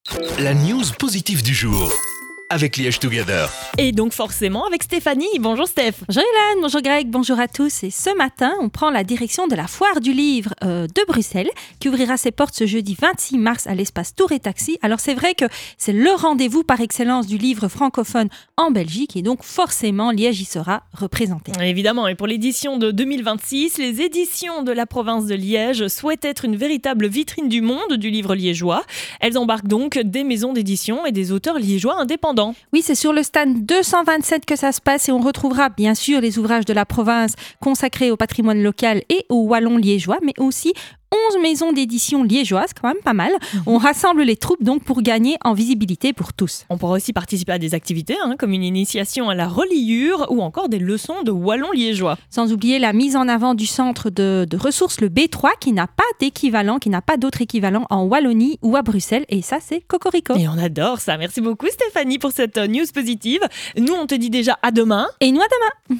La news positive du jour avec Liège Together. Et donc forcément avec Stéphanie. Bonjour Steph. Bonjour Hélène, bonjour Greg, bonjour à tous. Et ce matin, on prend la direction de la Foire du Livre de Bruxelles qui ouvrira ses portes ce jeudi 26 mars à l'espace Tour et Taxi. Alors c'est vrai que c'est le rendez-vous par excellence du livre francophone en Belgique et donc forcément Liège y sera représenté. Évidemment, et pour l'édition de 2026, les éditions de la province de Liège souhaitent être une véritable vitrine du monde du livre liégeois. Elles embarquent donc des maisons d'édition et des auteurs liégeois indépendants. Oui, c'est sur le stand 227 que ça se passe et on retrouvera bien sûr les ouvrages de la province consacrés au patrimoine local et au wallon liégeois, mais aussi 11 maisons d'édition liégeoises, quand même pas mal. On rassemble les troupes donc pour gagner en visibilité pour tous. On pourra aussi participer à des activités comme une initiation à la reliure ou encore des leçons de wallon liégeois. Sans oublier la mise en avant du centre de ressources, le B3, qui n'a pas d'équivalent, qui n'a pas d'autre équivalent en Wallonie ou à Bruxelles. Et ça, c'est Cocorico. Et on adore ça. Merci beaucoup Stéphanie pour cette news positive. Nous, on te dit déjà à demain. Et nous à demain.